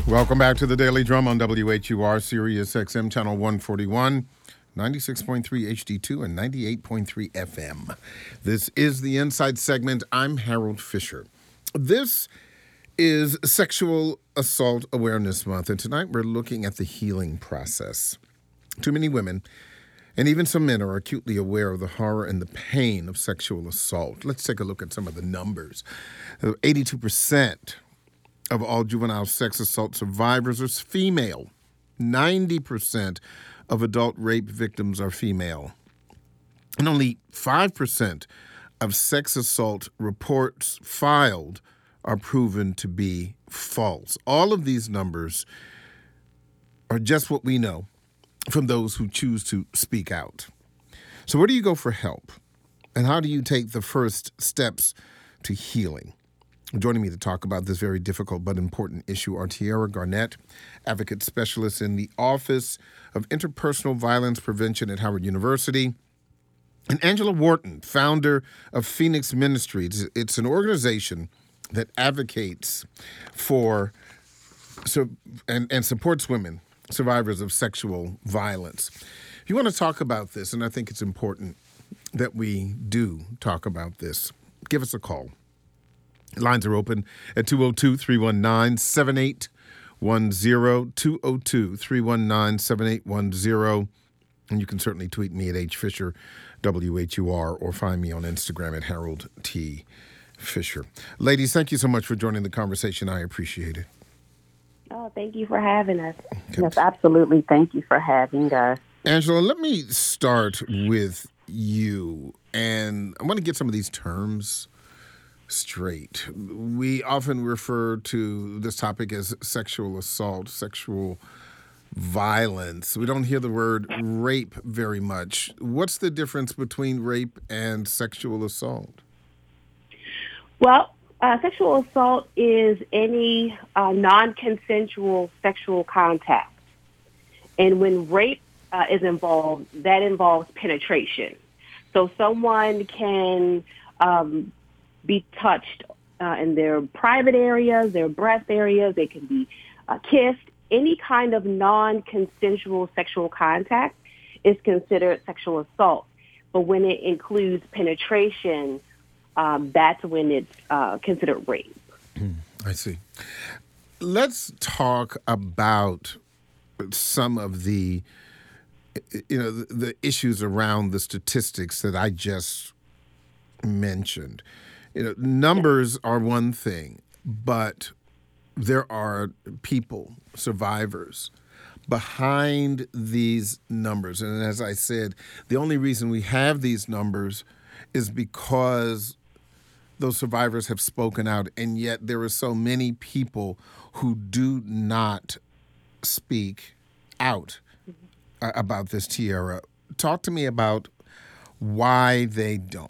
Welcome back to the Daily Drum on WHUR, Sirius XM, Channel 141, 96.3 HD2, and 98.3 FM. This is the Inside segment. I'm Harold Fisher. This is Sexual Assault Awareness Month, and tonight we're looking at the healing process. Too many women, and even some men, are acutely aware of the horror and the pain of sexual assault. Let's take a look at some of the numbers. 82% of all juvenile sex assault survivors are female. 90% of adult rape victims are female. And only 5% of sex assault reports filed are proven to be false. All of these numbers are just what we know from those who choose to speak out. So where do you go for help? And how do you take the first steps to healing? Joining me to talk about this very difficult but important issue are Tiara Garnett, advocate specialist in the Office of Interpersonal Violence Prevention at Howard University, and Angela Wharton, founder of Phoenix Ministries. It's an organization that advocates for and supports women, survivors of sexual violence. If you want to talk about this, and I think it's important that we do talk about this, give us a call. Lines are open at 202-319-7810, 202-319-7810. And you can certainly tweet me at HFisher, WHUR, or find me on Instagram at Harold T. Fisher. Ladies, thank you so much for joining the conversation. I appreciate it. Oh, thank you for having us. Okay. Yes, absolutely. Thank you for having us. Angela, let me start with you. And I want to get some of these terms straight. We often refer to this topic as sexual assault, sexual violence. We don't hear the word rape very much. What's the difference between rape and sexual assault? Well, sexual assault is any non-consensual sexual contact. And when rape is involved, that involves penetration. So someone can be touched in their private areas, their breast areas. They can be kissed. Any kind of non-consensual sexual contact is considered sexual assault. But when it includes penetration, that's when it's considered rape. I see. Let's talk about some of the issues around the statistics that I just mentioned. Numbers are one thing, but there are people, survivors, behind these numbers. And as I said, the only reason we have these numbers is because those survivors have spoken out, and yet there are so many people who do not speak out about this, Tiara. Talk to me about why they don't.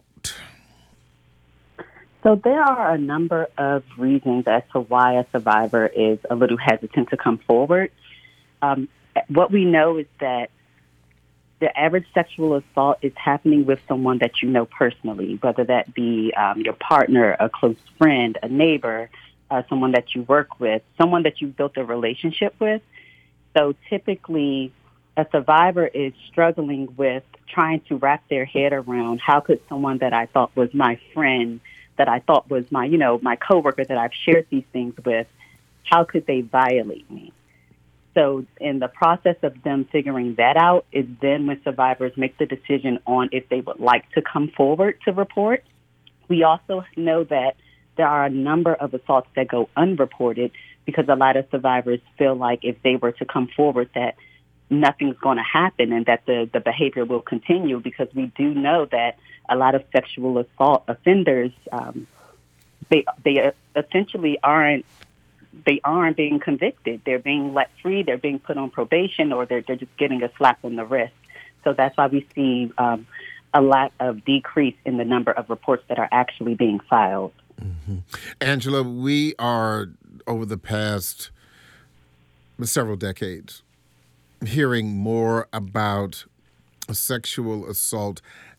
So there are a number of reasons as to why a survivor is a little hesitant to come forward. What we know is that the average sexual assault is happening with someone that you know personally, whether that be your partner, a close friend, a neighbor, someone that you work with, someone that you've built a relationship with. So typically, a survivor is struggling with trying to wrap their head around how could someone that I thought was my friend, that I thought was my, my coworker that I've shared these things with, how could they violate me? So in the process of them figuring that out is then when survivors make the decision on if they would like to come forward to report. We also know that there are a number of assaults that go unreported because a lot of survivors feel like if they were to come forward that nothing's going to happen and that the behavior will continue, because we do know that a lot of sexual assault offenders, they essentially aren't being convicted. They're being let free, they're being put on probation, or they're just getting a slap on the wrist. So that's why we see a lot of decrease in the number of reports that are actually being filed. Mm-hmm. Angela, we are, over the past several decades, hearing more about sexual assault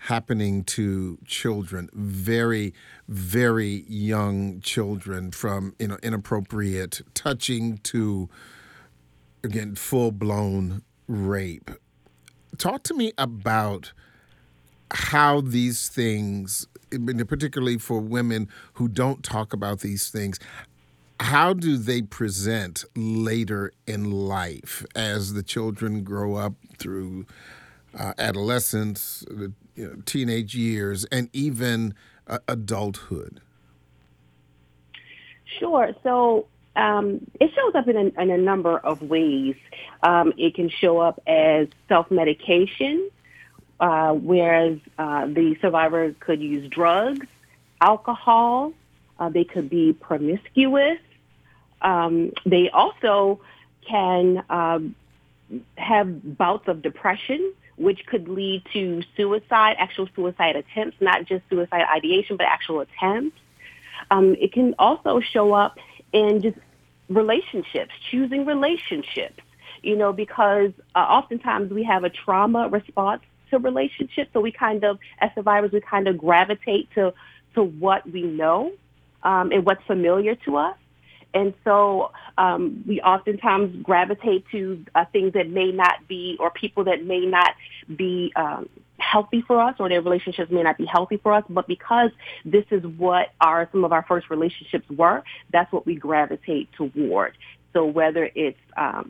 happening to children, very, very young children, from inappropriate touching to, again, full-blown rape. Talk to me about how these things, particularly for women who don't talk about these things, how do they present later in life as the children grow up through adolescence, teenage years, and even adulthood? Sure. So it shows up in a number of ways. It can show up as self-medication, whereas the survivor could use drugs, alcohol. They could be promiscuous. They also can have bouts of depression, which could lead to suicide, actual suicide attempts, not just suicide ideation, but actual attempts. It can also show up in just relationships, choosing relationships, because oftentimes we have a trauma response to relationships. So we as survivors, we gravitate to what we know and what's familiar to us. And so we oftentimes gravitate to things that may not be, or people that may not be healthy for us, or their relationships may not be healthy for us. But because this is what some of our first relationships were, that's what we gravitate toward. So whether it's our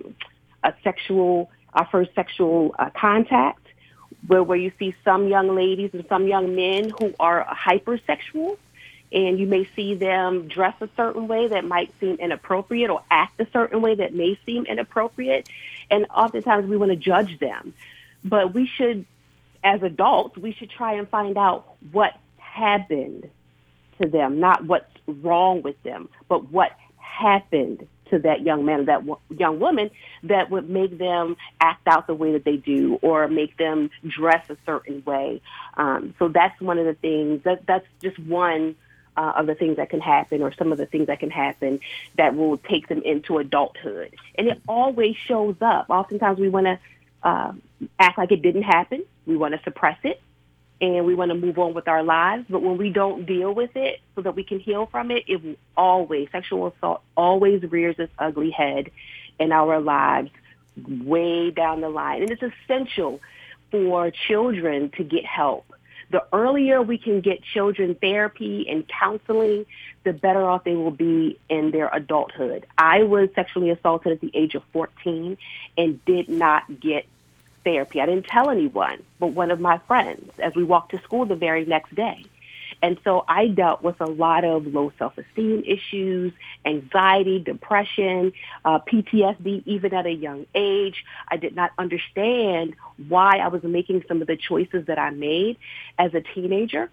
first sexual contact, where you see some young ladies and some young men who are hypersexual, and you may see them dress a certain way that might seem inappropriate, or act a certain way that may seem inappropriate. And oftentimes we want to judge them. But we should, as adults, we should try and find out what happened to them, not what's wrong with them, but what happened to that young man or that young woman that would make them act out the way that they do, or make them dress a certain way. So that's one of the things, that's just one of the things that can happen, or some of the things that can happen that will take them into adulthood. And it always shows up. Oftentimes we want to act like it didn't happen. We want to suppress it, and we want to move on with our lives. But when we don't deal with it so that we can heal from it, sexual assault always rears its ugly head in our lives way down the line. And it's essential for children to get help. The earlier we can get children therapy and counseling, the better off they will be in their adulthood. I was sexually assaulted at the age of 14 and did not get therapy. I didn't tell anyone but one of my friends as we walked to school the very next day. And so I dealt with a lot of low self-esteem issues, anxiety, depression, PTSD, even at a young age. I did not understand why I was making some of the choices that I made as a teenager.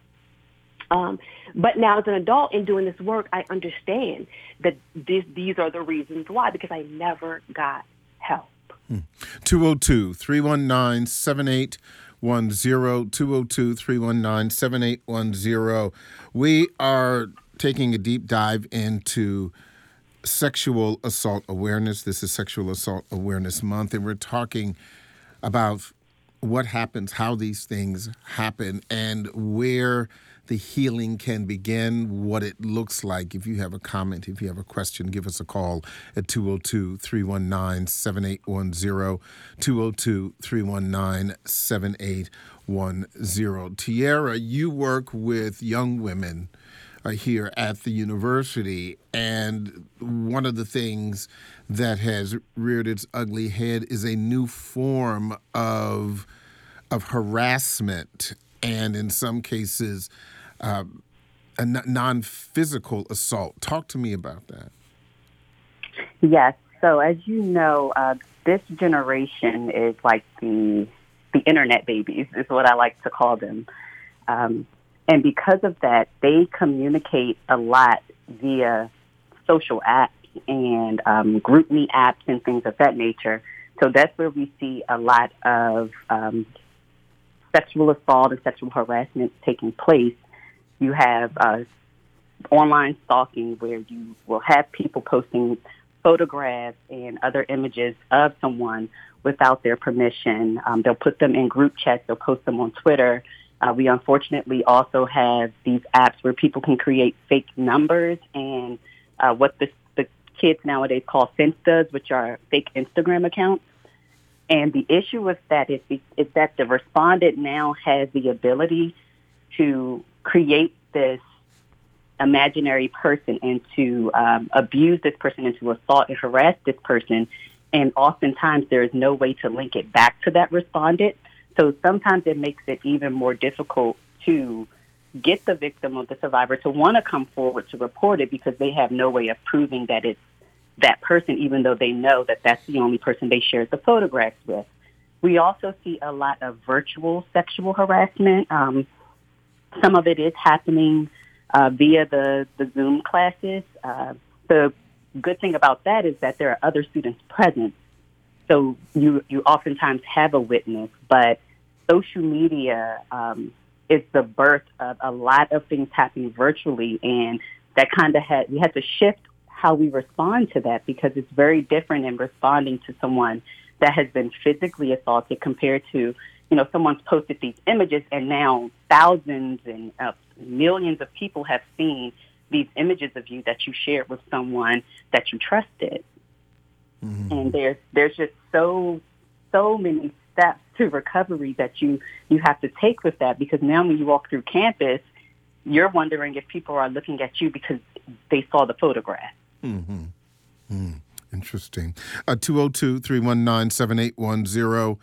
But now as an adult in doing this work, I understand that these are the reasons why, because I never got help. 202-319-7810, 202-319-7810. We are taking a deep dive into sexual assault awareness. This is Sexual Assault Awareness Month, and we're talking about what happens, how these things happen, and where the healing can begin, what it looks like. If you have a comment, if you have a question, give us a call at 202-319-7810, 202-319-7810. Tierra, you work with young women here at the university, and one of the things that has reared its ugly head is a new form of harassment, and in some cases, a non-physical assault. Talk to me about that. Yes. So as you know, this generation is like the internet babies, is what I like to call them. And because of that, they communicate a lot via social apps and GroupMe apps and things of that nature. So that's where we see a lot of sexual assault and sexual harassment taking place. You have online stalking, where you will have people posting photographs and other images of someone without their permission. They'll put them in group chats. They'll post them on Twitter. We unfortunately also have these apps where people can create fake numbers and what the kids nowadays call Finstas, which are fake Instagram accounts. And the issue with that is that the respondent now has the ability to create this imaginary person and to abuse this person and to assault and harass this person. And oftentimes there is no way to link it back to that respondent. So sometimes it makes it even more difficult to get the victim or the survivor to want to come forward to report it because they have no way of proving that it's that person, even though they know that that's the only person they shared the photographs with. We also see a lot of virtual sexual harassment. Some of it is happening via the Zoom classes. The good thing about that is that there are other students present. So you oftentimes have a witness, but social media is the birth of a lot of things happening virtually, and that kind of we had to shift how we respond to that because it's very different in responding to someone that has been physically assaulted compared to, someone's posted these images and now thousands and millions of people have seen these images of you that you shared with someone that you trusted. Mm-hmm. And there's just so many steps to recovery that you have to take with that because now when you walk through campus, you're wondering if people are looking at you because they saw the photograph. Mm-hmm. Interesting. 202-319-7810.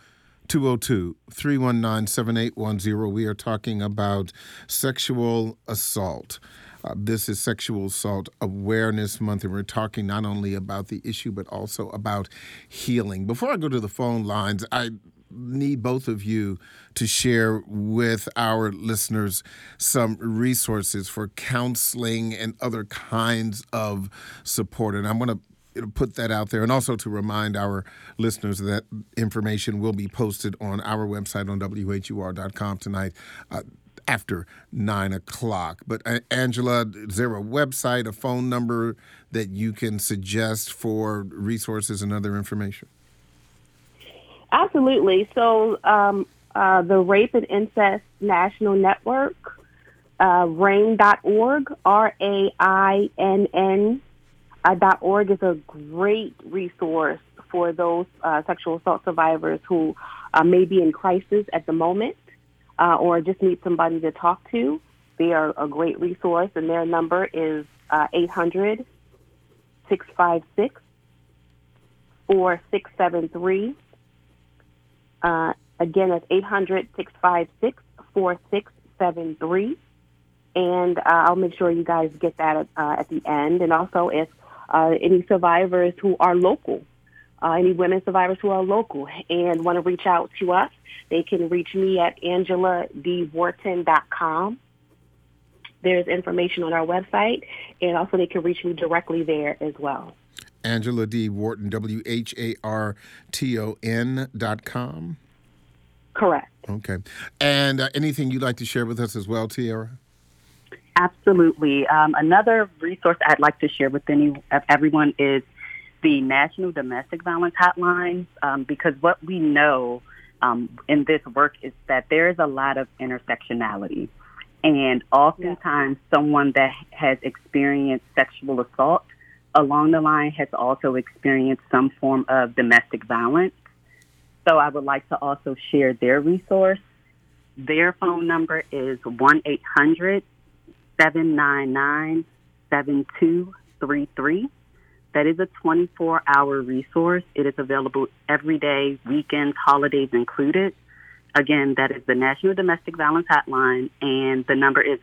202-319-7810. We are talking about sexual assault. This is Sexual Assault Awareness Month, and we're talking not only about the issue, but also about healing. Before I go to the phone lines, I need both of you to share with our listeners some resources for counseling and other kinds of support. And I'm going to put that out there, and also to remind our listeners that information will be posted on our website on WHUR.com tonight after 9 o'clock. But Angela, is there a website, a phone number that you can suggest for resources and other information? Absolutely. So the Rape and Incest National Network, RAINN.org, RAINN.org is a great resource for those sexual assault survivors who may be in crisis at the moment or just need somebody to talk to. They are a great resource, and their number is 800-656-4673. Again, it's 800-656-4673. And I'll make sure you guys get that at the end. And also, if any survivors who are local, any women survivors who are local and want to reach out to us, they can reach me at AngelaDWharton.com. There's information on our website, and also they can reach me directly there as well. Angela D. Wharton, WHARTON.com? Correct. Okay. And anything you'd like to share with us as well, Tiara? Absolutely. Another resource I'd like to share with everyone is the National Domestic Violence Hotline, because what we know in this work is that there is a lot of intersectionality. And oftentimes someone that has experienced sexual assault along the line has also experienced some form of domestic violence. So I would like to also share their resource. Their phone number is 1-800-799-7233. That is a 24-hour resource. It is available every day, weekends, holidays included. Again, that is the National Domestic Violence Hotline, and the number is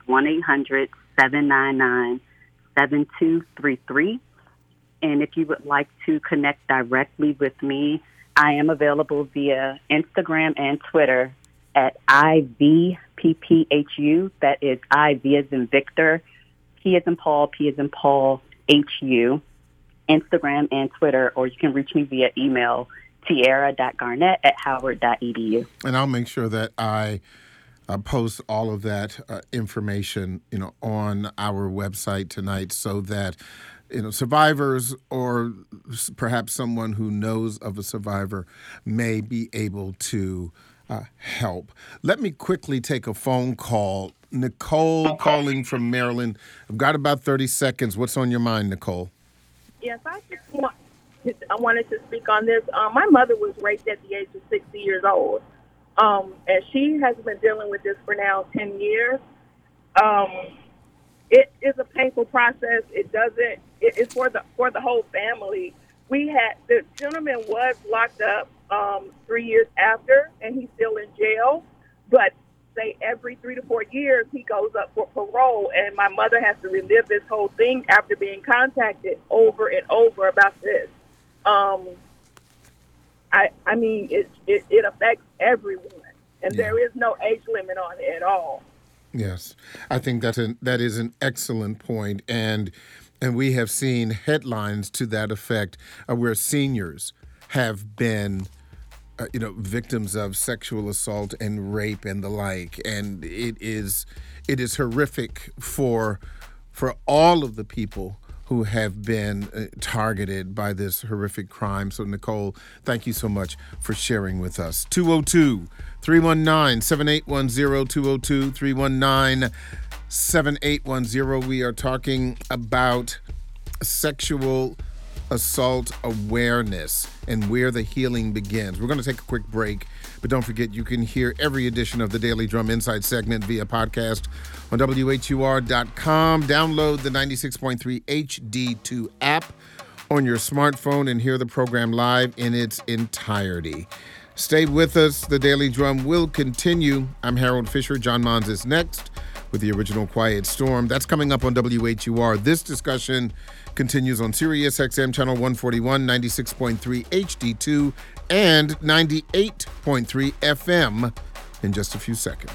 1-800-799-7233. And if you would like to connect directly with me, I am available via Instagram and Twitter at IVPPHU. That is I, V as in Victor, P as in Paul, P as in Paul, HU. Instagram and Twitter, or you can reach me via email, tiara.garnett@howard.edu. And I'll make sure that I post all of that information, on our website tonight, so that survivors or perhaps someone who knows of a survivor may be able to help. Let me quickly take a phone call. Nicole calling from Maryland. I've got about 30 seconds. What's on your mind, Nicole? Yes, I wanted to speak on this. My mother was raped at the age of 60 years old, and she has been dealing with this for now 10 years. It is a painful process. It's for the whole family. The gentleman was locked up 3 years after, and he's still in jail. But say every 3 to 4 years he goes up for parole, and my mother has to relive this whole thing after being contacted over and over about this. I mean, it affects everyone, and there is no age limit on it at all. Yes, I think that is an excellent point, and we have seen headlines to that effect where seniors have been, victims of sexual assault and rape and the like, and it is horrific for all of the people who have been targeted by this horrific crime. So, Nicole, thank you so much for sharing with us. 202-319-7810, 202-319-7810. We are talking about sexual assault awareness and where the healing begins. We're going to take a quick break, but don't forget you can hear every edition of the Daily Drum Insight segment via podcast on WHUR.com. Download the 96.3 HD2 app on your smartphone and hear the program live in its entirety. Stay with us. The Daily Drum will continue. I'm Harold Fisher. John Mons is next with the original Quiet Storm. That's coming up on WHUR. This discussion continues on Sirius XM channel 141, 96.3 HD2, and 98.3 FM in just a few seconds.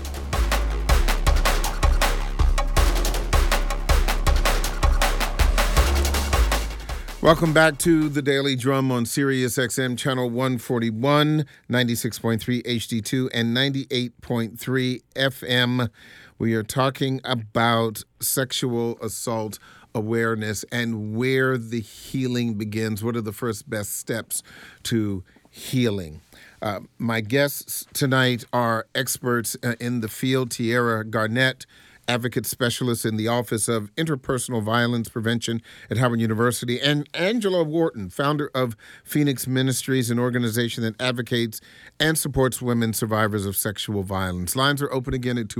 Welcome back to the Daily Drum on Sirius XM channel 141, 96.3 HD2, and 98.3 FM. We are talking about sexual assault awareness and where the healing begins. What are the first best steps to healing? My guests tonight are experts in the field. Tiara Garnett, advocate specialist in the Office of Interpersonal Violence Prevention at Howard University, and Angela Wharton, founder of Phoenix Ministries, an organization that advocates and supports women survivors of sexual violence. Lines are open again at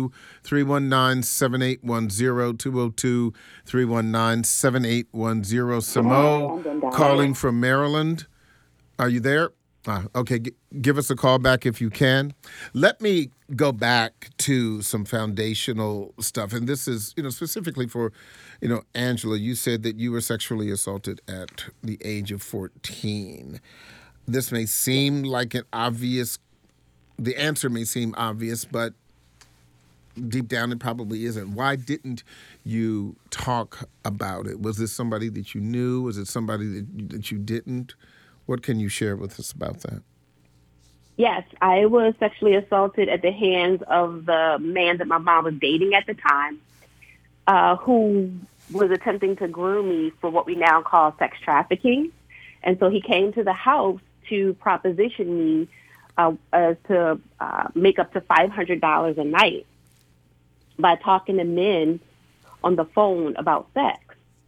202-319-7810, 202-319-7810. Samo calling from Maryland. Are you there? Okay, give us a call back if you can. Let me go back to some foundational stuff, and this is, specifically for, Angela. You said that you were sexually assaulted at the age of 14. This may seem like the answer may seem obvious, but deep down it probably isn't. Why didn't you talk about it? Was this somebody that you knew? Was it somebody that you didn't? What can you share with us about that? Yes, I was sexually assaulted at the hands of the man that my mom was dating at the time, who was attempting to groom me for what we now call sex trafficking. And so he came to the house to proposition me to make up to $500 a night by talking to men on the phone about sex.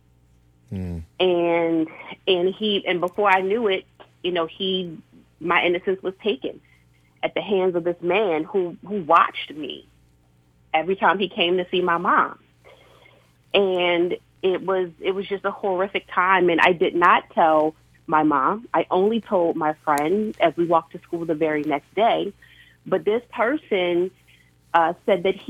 And before I knew it, my innocence was taken at the hands of this man who watched me every time he came to see my mom. And it was just a horrific time. And I did not tell my mom. I only told my friend as we walked to school the very next day. But this person said that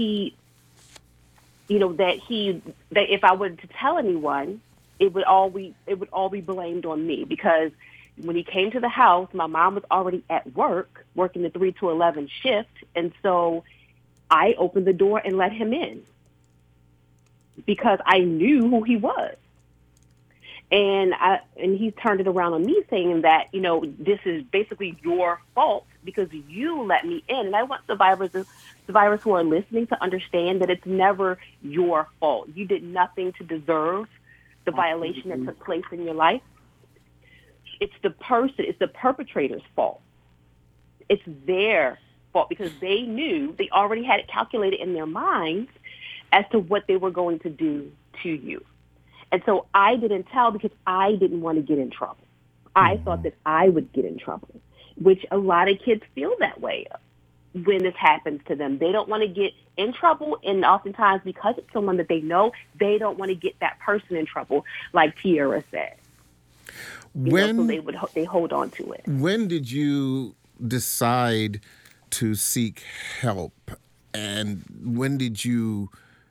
that if I were to tell anyone, it would all be blamed on me, because when he came to the house, my mom was already at work, working the 3 to 11 shift, and so I opened the door and let him in because I knew who he was. And he turned it around on me, saying that, this is basically your fault because you let me in. And I want survivors who are listening to understand that it's never your fault. You did nothing to deserve the violation that took place in your life. It's the perpetrator's fault. It's their fault because they already had it calculated in their minds as to what they were going to do to you. And so I didn't tell because I didn't want to get in trouble. I thought that I would get in trouble, which a lot of kids feel that way when this happens to them. They don't want to get in trouble, and oftentimes because it's someone that they know, they don't want to get that person in trouble, like Tiara said. So they hold on to it. When did you decide to seek help, and when did you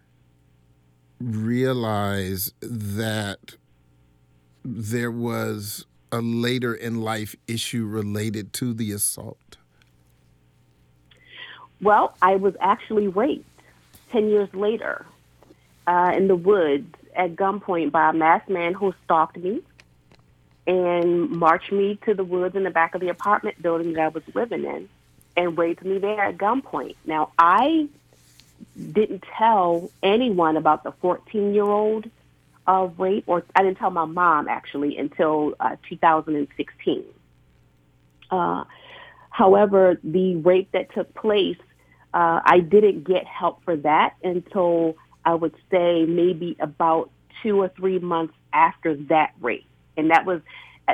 realize that there was a later in life issue related to the assault? Well, I was actually raped 10 years later in the woods at gunpoint by a masked man who stalked me and marched me to the woods in the back of the apartment building that I was living in and raped me there at gunpoint. Now, I didn't tell anyone about the 14-year-old rape, or I didn't tell my mom, actually, until 2016. However, the rape that took place, I didn't get help for that until I would say maybe about 2 or 3 months after that rape. And that was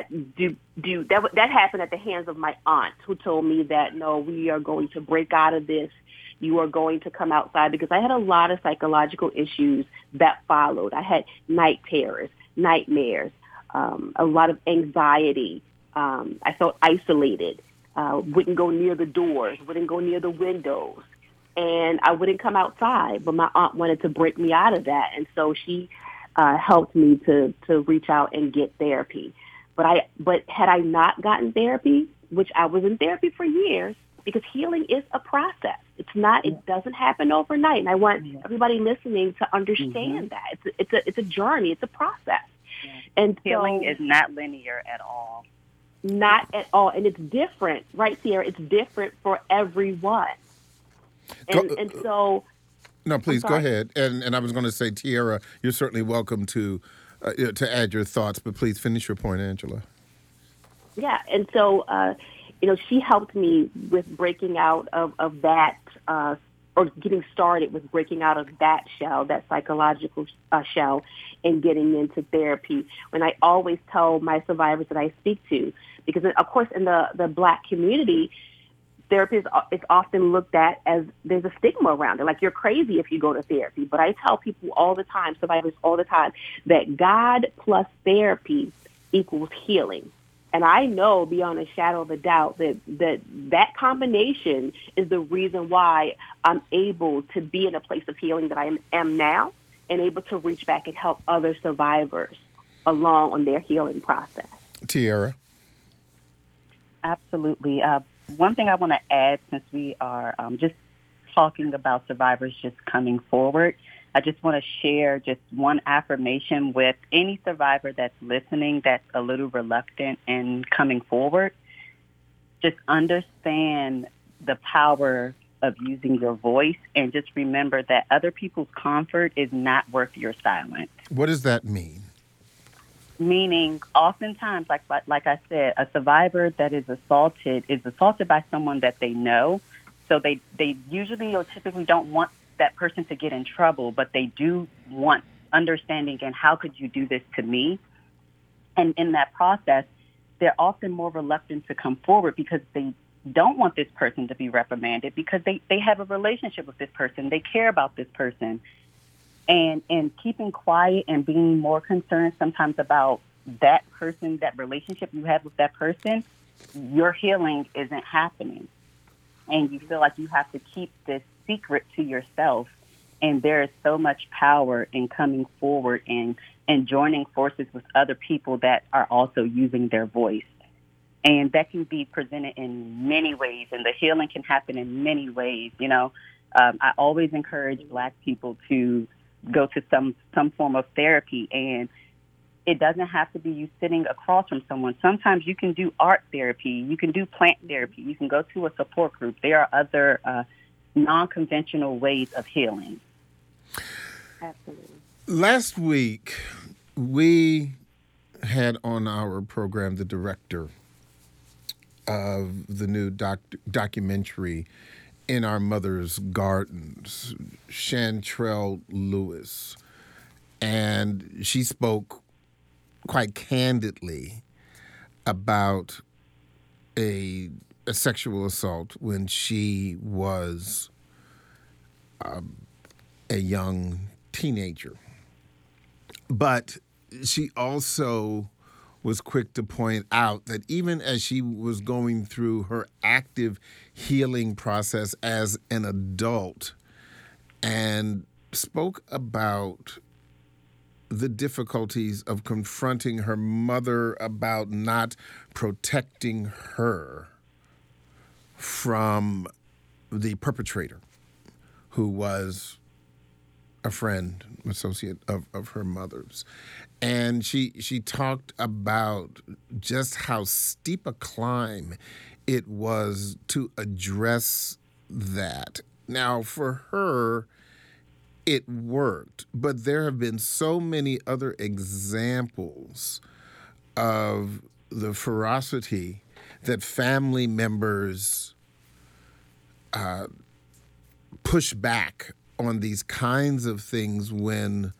that happened at the hands of my aunt, who told me that, no, we are going to break out of this. You are going to come outside, because I had a lot of psychological issues that followed. I had night terrors, nightmares, a lot of anxiety. I felt isolated, wouldn't go near the doors, wouldn't go near the windows, and I wouldn't come outside. But my aunt wanted to break me out of that, and so she helped me to reach out and get therapy. But had I not gotten therapy, which I was in therapy for years, because healing is a process. It doesn't happen overnight. And I want everybody listening to understand that. It's a journey. It's a process. And healing is not linear at all. Not at all. And it's different, right, Sierra? It's different for everyone. And so... No, please go ahead. And I was going to say, Tiara, you're certainly welcome to add your thoughts, but please finish your point, Angela. Yeah, and so, she helped me with breaking out of that, or getting started with breaking out of that shell, that psychological shell, and getting into therapy. When I always tell my survivors that I speak to, because, of course, in the Black community, therapy is often looked at as there's a stigma around it. Like, you're crazy if you go to therapy. But I tell people all the time, survivors all the time, that God plus therapy equals healing. And I know beyond a shadow of a doubt that combination is the reason why I'm able to be in a place of healing that I am now, and able to reach back and help other survivors along on their healing process. Tiara? Absolutely. One thing I want to add, since we are just talking about survivors just coming forward, I just want to share just one affirmation with any survivor that's listening that's a little reluctant in coming forward. Just understand the power of using your voice, and just remember that other people's comfort is not worth your silence. What does that mean? Meaning, oftentimes, like I said, a survivor that is assaulted by someone that they know. So they usually or typically don't want that person to get in trouble, but they do want understanding and how could you do this to me? And in that process, they're often more reluctant to come forward because they don't want this person to be reprimanded, because they have a relationship with this person. They care about this person. And keeping quiet and being more concerned sometimes about that person, that relationship you have with that person, your healing isn't happening. And you feel like you have to keep this secret to yourself. And there is so much power in coming forward and joining forces with other people that are also using their voice. And that can be presented in many ways, and the healing can happen in many ways. I always encourage Black people to go to some form of therapy, and it doesn't have to be you sitting across from someone. Sometimes you can do art therapy, you can do plant therapy, you can go to a support group. There are other non-conventional ways of healing. Absolutely. Last week, we had on our program the director of the new documentary In Our Mother's Gardens, Chantrell Lewis. And she spoke quite candidly about a sexual assault when she was a young teenager. But she also was quick to point out that even as she was going through her active healing process as an adult, and spoke about the difficulties of confronting her mother about not protecting her from the perpetrator, who was a friend, associate of her mother's. And she talked about just how steep a climb it was to address that. Now, for her, it worked, but there have been so many other examples of the ferocity that family members push back on these kinds of things when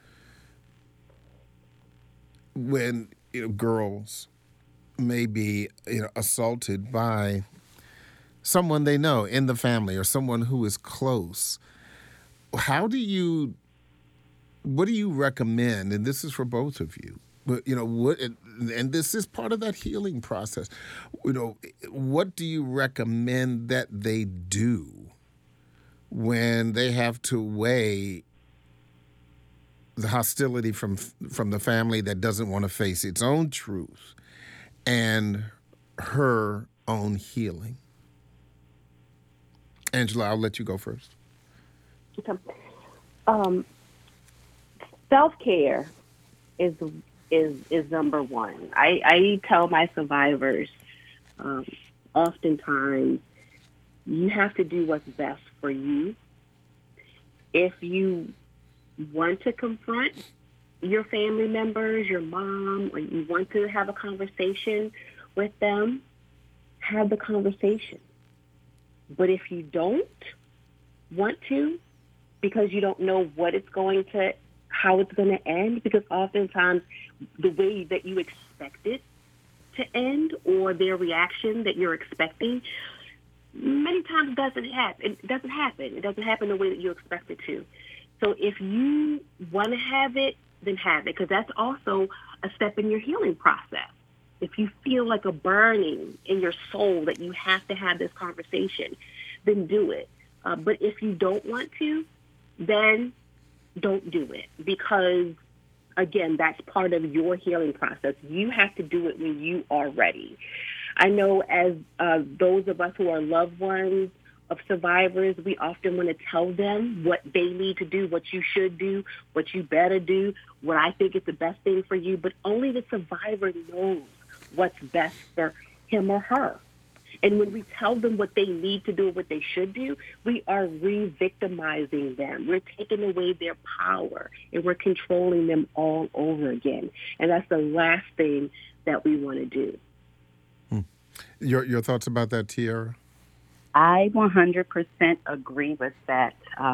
girls may be assaulted by someone they know in the family or someone who is close. What do you recommend? And this is for both of you. But and this is part of that healing process. What do you recommend that they do when they have to weigh the hostility from the family that doesn't want to face its own truth and her own healing? Angela, I'll let you go first. Self-care is number one. I tell my survivors oftentimes you have to do what's best for you. If you want to confront your family members, your mom, or you want to have a conversation with them, have the conversation. But if you don't want to, because you don't know how it's going to end, because oftentimes the way that you expect it to end or their reaction that you're expecting many times doesn't happen. It doesn't happen. It doesn't happen the way that you expect it to. So if you want to have it, then have it, because that's also a step in your healing process. If you feel like a burning in your soul that you have to have this conversation, then do it. But if you don't want to, then don't do it, because, again, that's part of your healing process. You have to do it when you are ready. I know as those of us who are loved ones of survivors, we often want to tell them what they need to do, what you should do, what you better do, what I think is the best thing for you, but only the survivor knows what's best for him or her. And when we tell them what they need to do, what they should do, we are re-victimizing them. We're taking away their power, and we're controlling them all over again. And that's the last thing that we want to do. Your thoughts about that, Tiara? I 100% agree with that.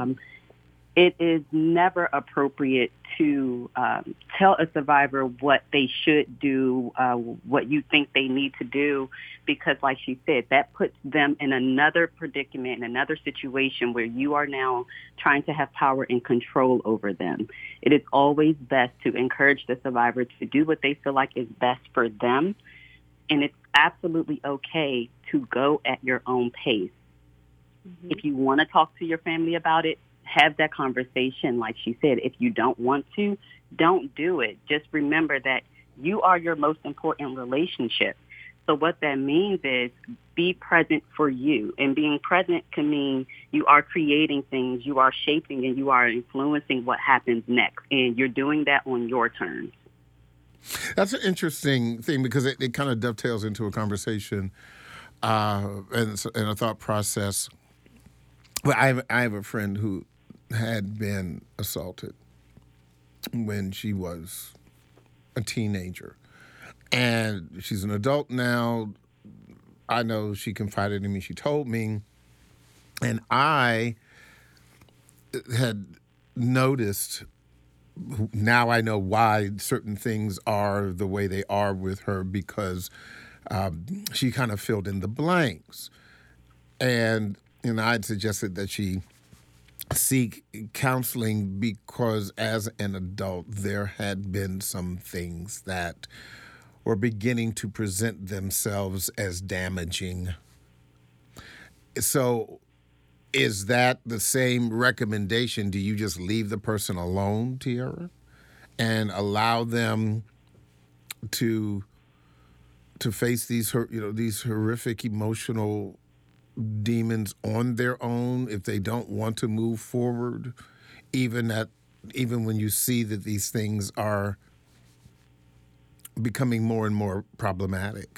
It is never appropriate to tell a survivor what they should do, what you think they need to do, because like she said, that puts them in another predicament, in another situation where you are now trying to have power and control over them. It is always best to encourage the survivor to do what they feel like is best for them, and it's absolutely okay to go at your own pace. Mm-hmm. If you want to talk to your family about it, have that conversation. Like she said, if you don't want to, don't do it. Just remember that you are your most important relationship. So what that means is be present for you. And being present can mean you are creating things, you are shaping, and you are influencing what happens next. And you're doing that on your terms. That's an interesting thing, because it kind of dovetails into a conversation and a thought process. Well, I have a friend who had been assaulted when she was a teenager. And she's an adult now, I know she confided in me. She told me, and I had noticed. Now I know why certain things are the way they are with her, because she kind of filled in the blanks. And I'd suggested that she seek counseling because as an adult, there had been some things that were beginning to present themselves as damaging. So is that the same recommendation? Do you just leave the person alone, Tiara, and allow them to face these these horrific emotional demons on their own if they don't want to move forward, even when you see that these things are becoming more and more problematic?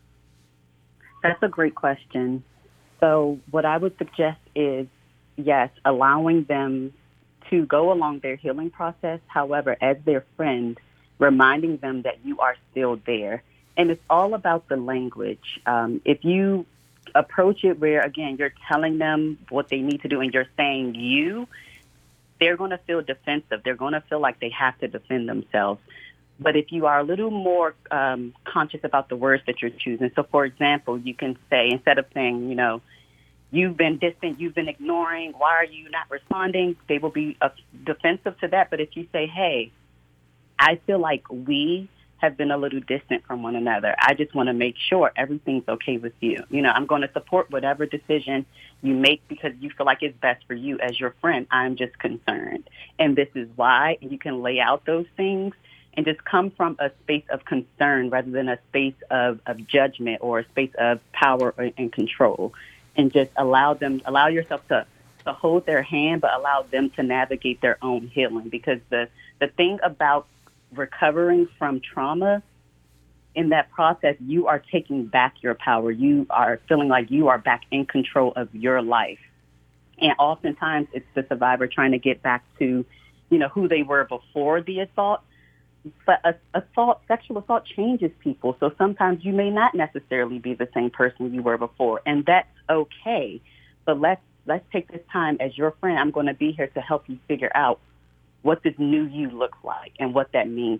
That's a great question. So what I would suggest is, yes, allowing them to go along their healing process. However, as their friend, reminding them that you are still there. And it's all about the language. If you approach it where, again, you're telling them what they need to do and you're saying they're going to feel defensive. They're going to feel like they have to defend themselves. But if you are a little more conscious about the words that you're choosing, so for example, you can say, instead of saying, you've been distant, you've been ignoring, why are you not responding? They will be defensive to that. But if you say, hey, I feel like we have been a little distant from one another. I just want to make sure everything's okay with you. I'm going to support whatever decision you make because you feel like it's best for you as your friend. I'm just concerned. And this is why. You can lay out those things and just come from a space of concern rather than a space of judgment or a space of power and control. And just allow yourself to hold their hand, but allow them to navigate their own healing. Because the thing about recovering from trauma, in that process, you are taking back your power. You are feeling like you are back in control of your life. And oftentimes it's the survivor trying to get back to, who they were before the assault. But sexual assault changes people. So sometimes you may not necessarily be the same person you were before. And that's okay. But let's take this time as your friend. I'm going to be here to help you figure out what this new you looks like and what that means.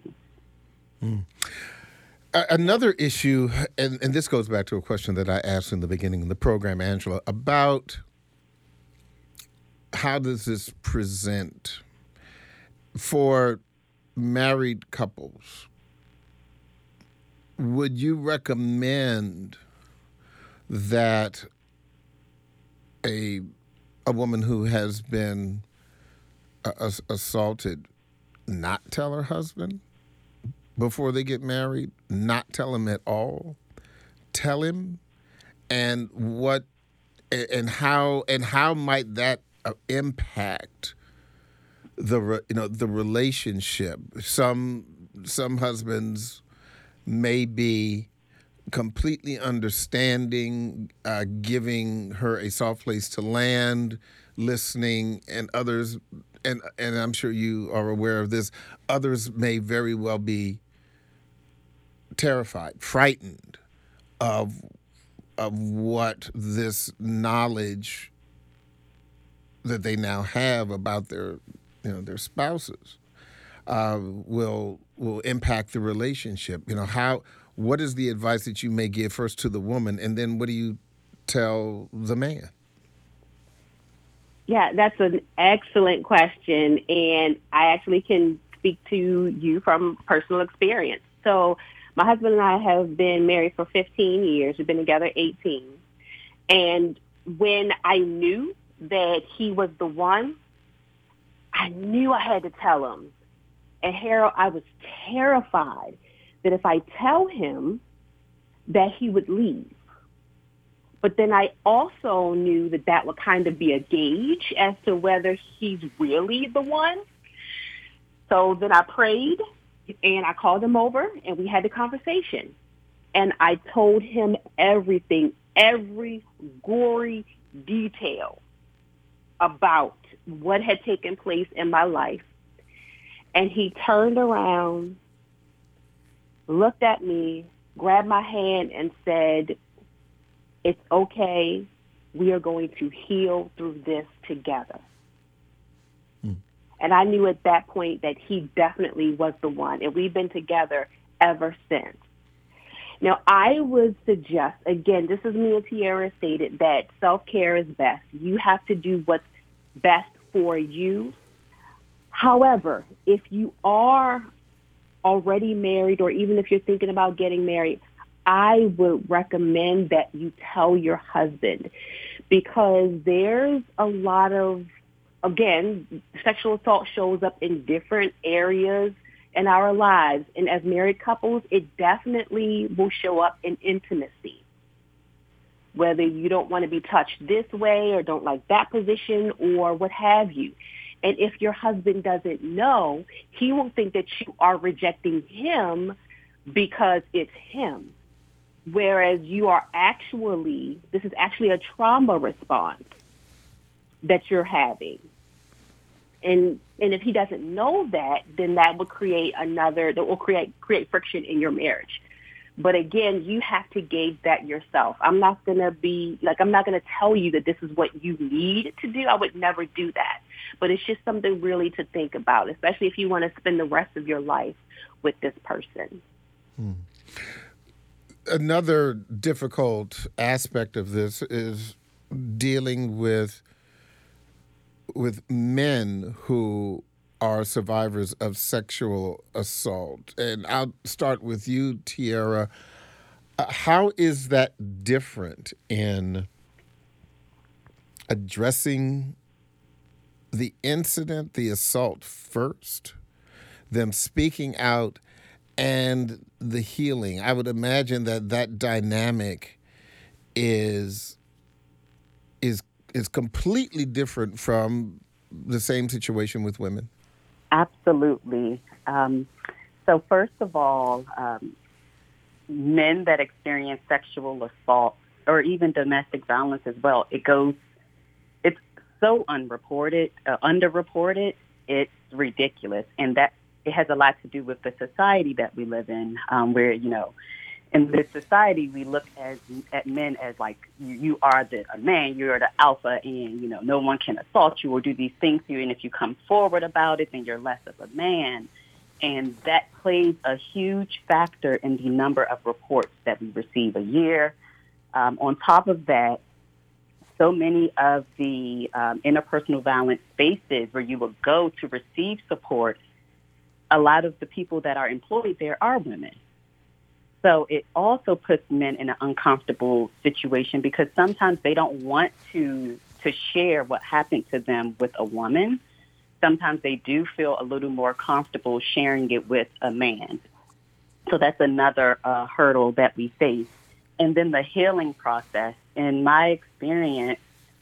Another issue, and this goes back to a question that I asked in the beginning of the program, Angela, about how does this present for married couples. Would you recommend that a woman who has been assaulted not tell her husband before they get married? Not tell him at all? Tell him? And how might that impact the relationship? Some husbands may be completely understanding, giving her a soft place to land, listening, and others, and I'm sure you are aware of this, others may very well be terrified, frightened of what this knowledge that they now have about their spouses will impact the relationship. What is the advice that you may give first to the woman, and then what do you tell the man? Yeah, that's an excellent question, and I actually can speak to you from personal experience. So my husband and I have been married for 15 years. We've been together 18. And when I knew that he was the one, I knew I had to tell him. And Harold, I was terrified that if I tell him that he would leave. But then I also knew that that would kind of be a gauge as to whether he's really the one. So then I prayed and I called him over and we had the conversation. And I told him everything, every gory detail about what had taken place in my life. And he turned around, looked at me, grabbed my hand and said, It's okay. We are going to heal through this together. And I knew at that point that he definitely was the one. And we've been together ever since. Now, I would suggest, again, this is me and Tiara stated, that self-care is best. You have to do what's best for you. However, if you are already married, or even if you're thinking about getting married, I would recommend that you tell your husband, because there's a lot of, again, sexual assault shows up in different areas in our lives. And as married couples, it definitely will show up in intimacy. Whether you don't want to be touched this way or don't like that position or what have you. And if your husband doesn't know, he will think that you are rejecting him because it's him. Whereas you are actually, this is actually a trauma response that you're having. And if he doesn't know that, then that will create create friction in your marriage. But again, you have to gauge that yourself. I'm not going to tell you that this is what you need to do. I would never do that. But it's just something really to think about, especially if you want to spend the rest of your life with this person. Another difficult aspect of this is dealing with men who are survivors of sexual assault. And I'll start with you, Tiara. How is that different in addressing the incident, the assault first, them speaking out, and the healing? I would imagine that dynamic is completely different from the same situation with women. Absolutely. So first of all, men that experience sexual assault or even domestic violence as well, it's so underreported, it's ridiculous. And that it has a lot to do with the society that we live in, where, in this society, we look at men as like, you are a man, you're the alpha, and, no one can assault you or do these things to you. And if you come forward about it, then you're less of a man. And that plays a huge factor in the number of reports that we receive a year. On top of that, so many of the interpersonal violence spaces where you will go to receive support, a lot of the people that are employed there are women. So it also puts men in an uncomfortable situation because sometimes they don't want to share what happened to them with a woman. Sometimes they do feel a little more comfortable sharing it with a man. So that's another hurdle that we face. And then the healing process. In my experience,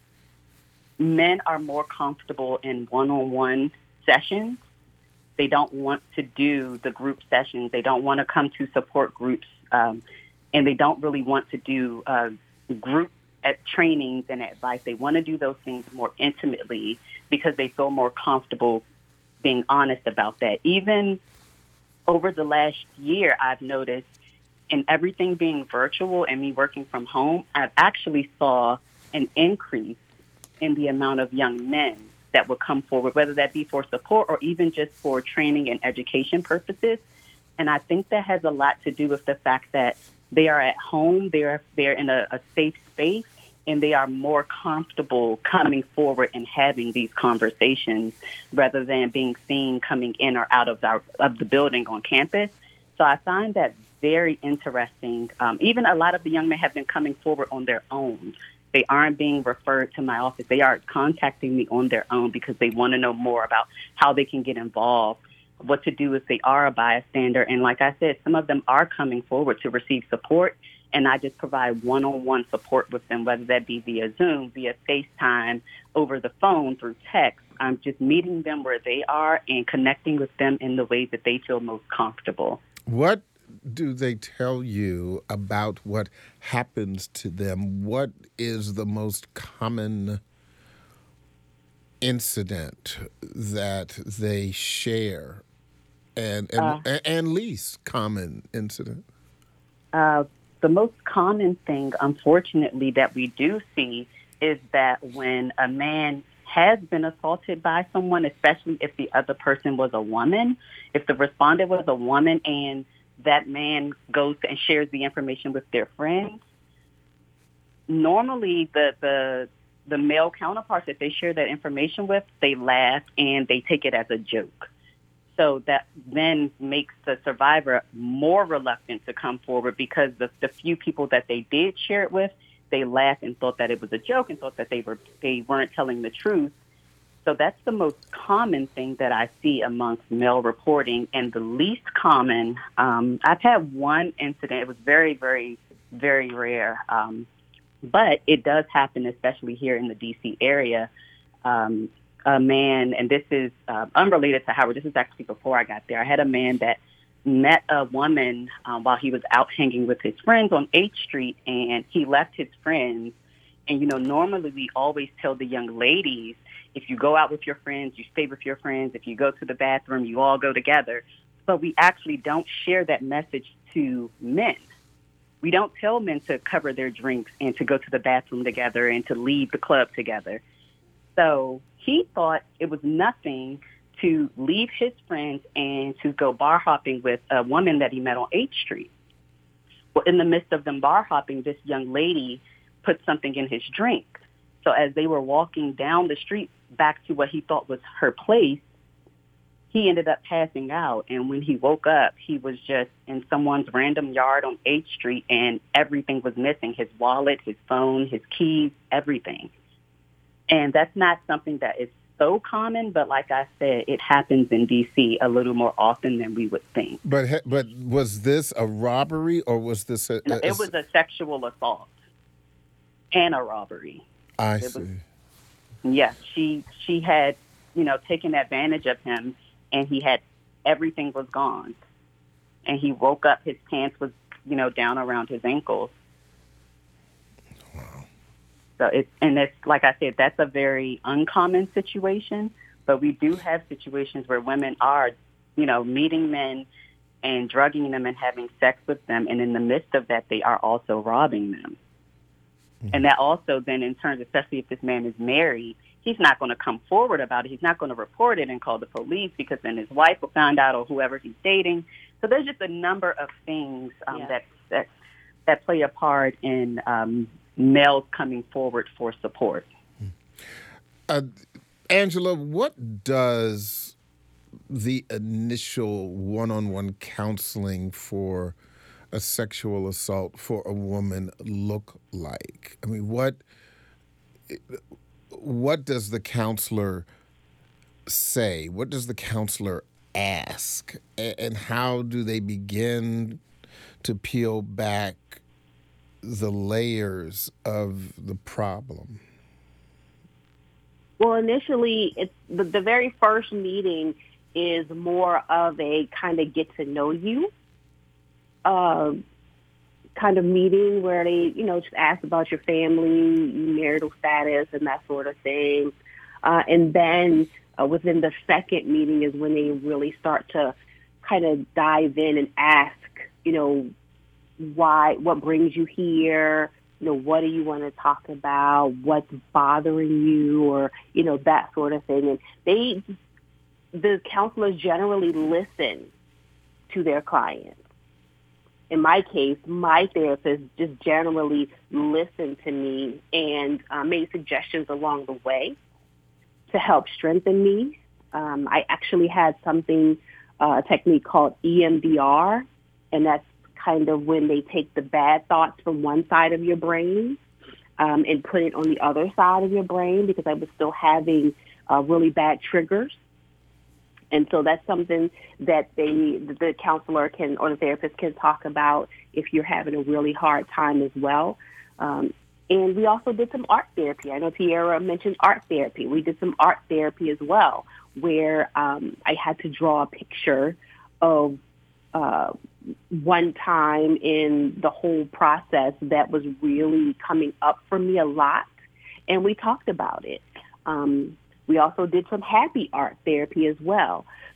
men are more comfortable in one-on-one sessions. They don't want to do the group sessions. They don't want to come to support groups, and they don't really want to do group trainings and advice. They want to do those things more intimately because they feel more comfortable being honest about that. Even over the last year, I've noticed in everything being virtual and me working from home, I've actually saw an increase in the amount of young men that will come forward, whether that be for support or even just for training and education purposes. And I think that has a lot to do with the fact that they are at home, they're in a safe space, and they are more comfortable coming forward and having these conversations rather than being seen coming in or out of the building on campus. So I find that very interesting. Even a lot of the young men have been coming forward on their own. They aren't being referred to my office. They are contacting me on their own because they want to know more about how they can get involved, what to do if they are a bystander. And like I said, some of them are coming forward to receive support, and I just provide one-on-one support with them, whether that be via Zoom, via FaceTime, over the phone, through text. I'm just meeting them where they are and connecting with them in the way that they feel most comfortable. What do they tell you about what happens to them? What is the most common incident that they share and least common incident? the most common thing, unfortunately, that we do see is that when a man has been assaulted by someone, especially if the other person was a woman, if the respondent was a woman and that man goes and shares the information with their friends, normally the male counterparts that they share that information with, they laugh and they take it as a joke. So that then makes the survivor more reluctant to come forward because the few people that they did share it with, they laughed and thought that it was a joke and thought that they weren't telling the truth. So that's the most common thing that I see amongst male reporting. And the least common, I've had one incident. It was very, very, very rare. But it does happen, especially here in the D.C. area. A man, and this is unrelated to Howard. This is actually before I got there. I had a man that met a woman while he was out hanging with his friends on 8th Street, and he left his friends. And, normally we always tell the young ladies, if you go out with your friends, you stay with your friends. If you go to the bathroom, you all go together. But we actually don't share that message to men. We don't tell men to cover their drinks and to go to the bathroom together and to leave the club together. So he thought it was nothing to leave his friends and to go bar hopping with a woman that he met on 8th Street. Well, in the midst of them bar hopping, this young lady put something in his drink. So as they were walking down the street back to what he thought was her place, he ended up passing out. And when he woke up, he was just in someone's random yard on 8th Street, and everything was missing: his wallet, his phone, his keys, everything. And that's not something that is so common, but like I said, it happens in D.C. a little more often than we would think. But was this a robbery, or was this it was a sexual assault and a robbery. I see. Yes, she had, taken advantage of him, and everything was gone. And he woke up, his pants was, down around his ankles. Wow. So it's like I said, that's a very uncommon situation, but we do have situations where women are, meeting men and drugging them and having sex with them, and in the midst of that, they are also robbing them. Mm-hmm. And that also then in turn, especially if this man is married, he's not going to come forward about it. He's not going to report it and call the police, because then his wife will find out, or whoever he's dating. So there's just a number of things that play a part in males coming forward for support. Angela, what does the initial one-on-one counseling for a sexual assault for a woman look like? I mean, what does the counselor say? What does the counselor ask? And how do they begin to peel back the layers of the problem? Well, initially, it's the very first meeting is more of a kind of get to know you kind of meeting, where they, just ask about your family, marital status, and that sort of thing. And then within the second meeting is when they really start to kind of dive in and ask, what brings you here? What do you want to talk about? What's bothering you? Or, that sort of thing. And the counselors generally listen to their clients. In my case, my therapist just generally listened to me and made suggestions along the way to help strengthen me. I actually had a technique called EMDR, and that's kind of when they take the bad thoughts from one side of your brain and put it on the other side of your brain, because I was still having really bad triggers. And so that's something that the counselor can, or the therapist can talk about if you're having a really hard time as well. And we also did some art therapy. I know Tierra mentioned art therapy. We did some art therapy as well, where I had to draw a picture of one time in the whole process that was really coming up for me a lot. And we talked about it. We also did some happy art therapy as well.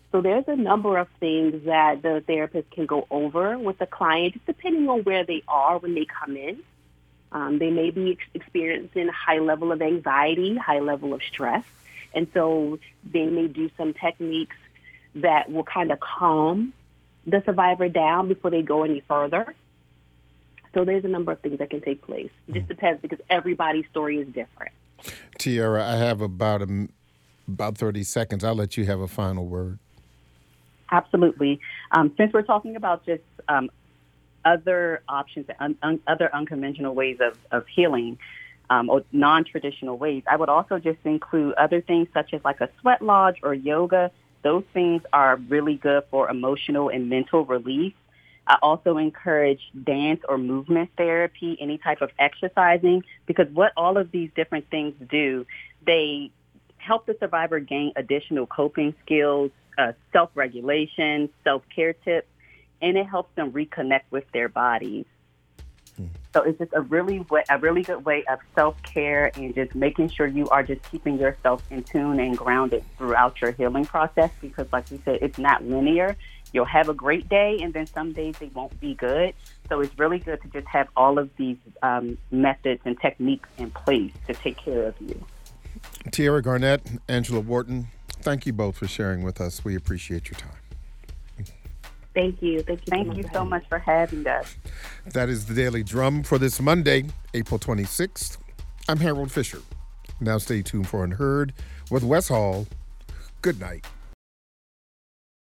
So there's a number of things that the therapist can go over with the client, just depending on where they are when they come in. They may be experiencing a high level of anxiety, high level of stress. And so they may do some techniques that will kind of calm the survivor down before they go any further. So there's a number of things that can take place. It just depends because everybody's story is different. Tiara, I have about 30 seconds. I'll let you have a final word. Absolutely. Since we're talking about just other options, other unconventional ways of healing, or non-traditional ways, I would also just include other things such as like a sweat lodge or yoga. Those things are really good for emotional and mental relief. I also encourage dance or movement therapy, any type of exercising, because what all of these different things do, they help the survivor gain additional coping skills, self-regulation, self-care tips, and it helps them reconnect with their bodies. So it's just a really good way of self-care and just making sure you are just keeping yourself in tune and grounded throughout your healing process, because like we said, it's not linear. You'll have a great day, and then some days they won't be good. So it's really good to just have all of these methods and techniques in place to take care of you. Tiara Garnett, Angela Wharton, thank you both for sharing with us. We appreciate your time. Thank you. Thank you so much for having us. That is the Daily Drum for this Monday, April 26th. I'm Harold Fisher. Now stay tuned for Unheard with Wes Hall. Good night.